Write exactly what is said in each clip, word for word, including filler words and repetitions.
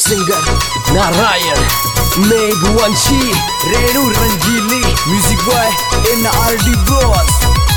singer Narayan, Megwanshi, Renu Ranjili, music boy in R D Bros.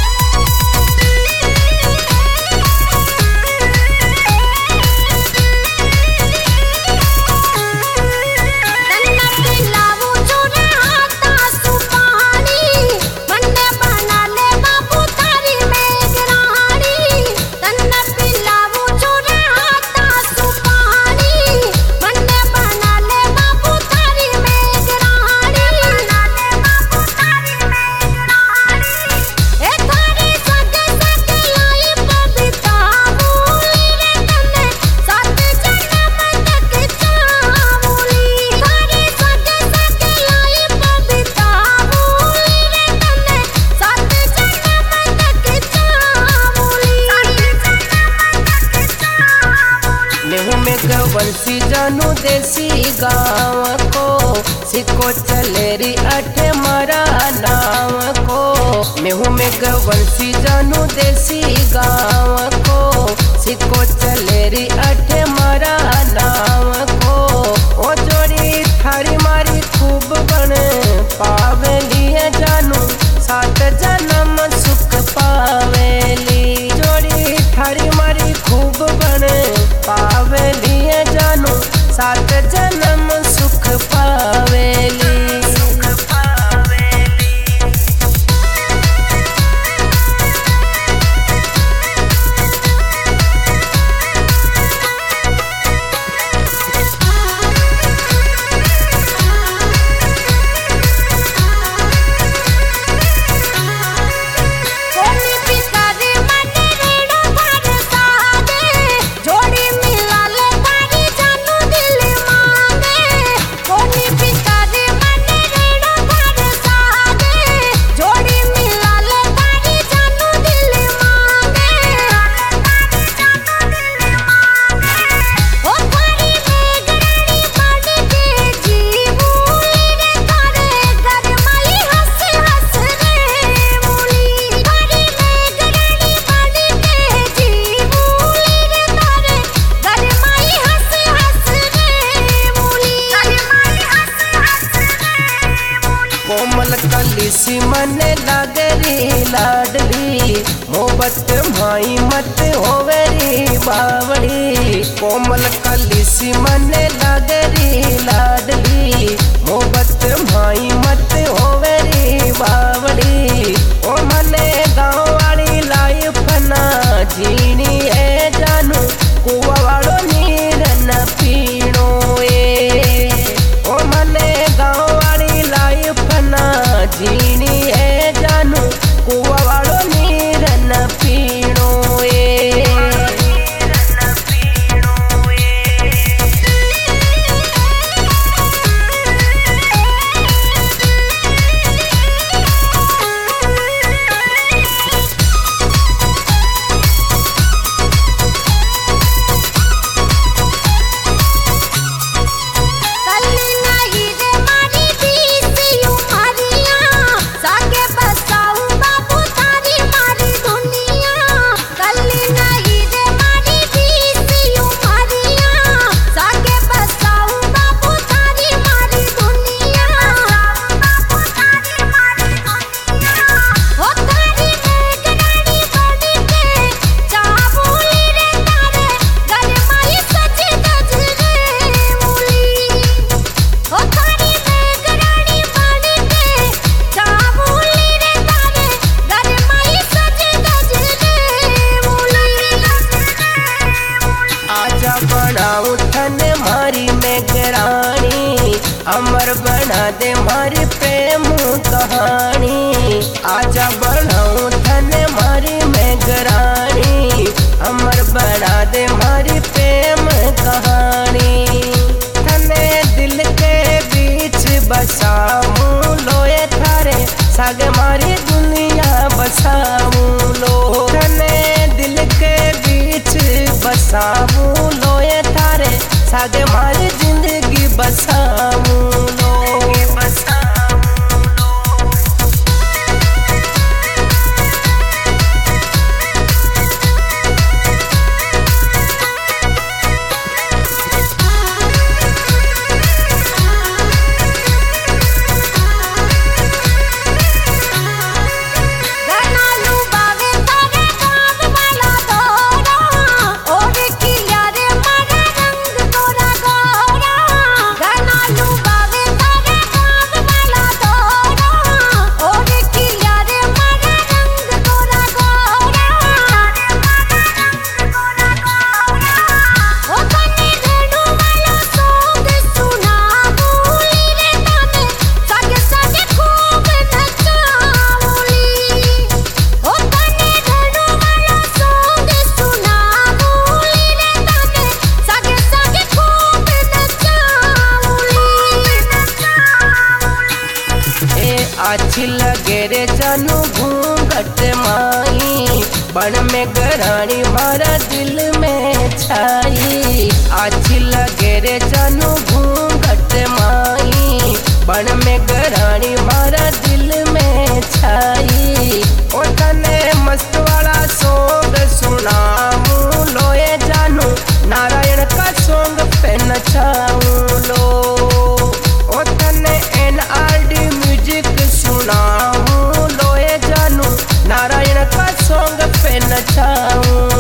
बंसी जानू देसी गाँव को सिको चलेरी अठ मरा नाम को मेहू में बंसी जानू देसी गाँव को सिको चलेरी अठ मरा नाम को ओ जोड़ी थारी मारी खूब बन पावेली जानू सात जन्म सुख पावेली जोड़ी थारी मारी खूब बन पावेली जानू सात जन्म सुख पावेली सुख पावेली। कोमल कलिसी मने लागरी लाडली मोहब्बत माई मत होवेरी बावड़ी कोमल कलिसी मने लागरी लाडली मोहब्बत माई मत होवेरी बावड़ी ओ मने गाँव वाली लाइफ ना जीनी है जानू कुआ वालो नीर न पीणो ए ओ मने गाँव वाली लाइफ ना जीनी है जानू कुआ वालो नीर न पीणो ए अमर बना दे मारी प्रेम कहानी आजा बढ़ाऊं थने मारी मेघरानी अमर बना दे मारी प्रेम कहानी थने दिल के बीच बसाऊं लोए थारे सागे मारी दुनिया बसाऊं लो थने दिल के बीच बसाऊं लोए थारे सागे मारी जिंदगी बसाऊं लो बसाऊं लो। अच्छी लगे रे जानू घूंघट माई बन में गरानी मारा दिल में छाई। अच्छी लगे रे जानू घूंघट माई बन में गरानी मारा दिल में छाई। ओ तने मस्त वाला सॉन्ग सुनाऊं लोए जानू नारायण का सॉन्ग पे नचाऊं लो। ओ तने एन आर डी म्यूजिक सुनाऊं लोए जानू नारायण का सॉन्ग पे नचाऊं।